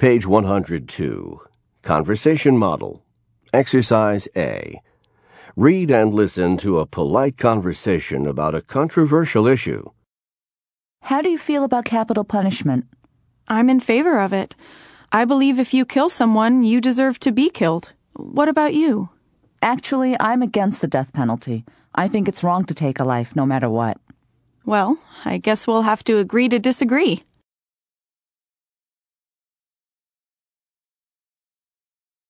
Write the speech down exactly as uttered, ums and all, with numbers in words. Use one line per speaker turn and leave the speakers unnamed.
Page one hundred two. Conversation Model. Exercise A. Read and listen to a polite conversation about a controversial issue.
How do you feel about capital punishment?
I'm in favor of it. I believe if you kill someone, you deserve to be killed. What about you?
Actually, I'm against the death penalty. I think it's wrong to take a life, no matter what.
Well, I guess we'll have to agree to disagree.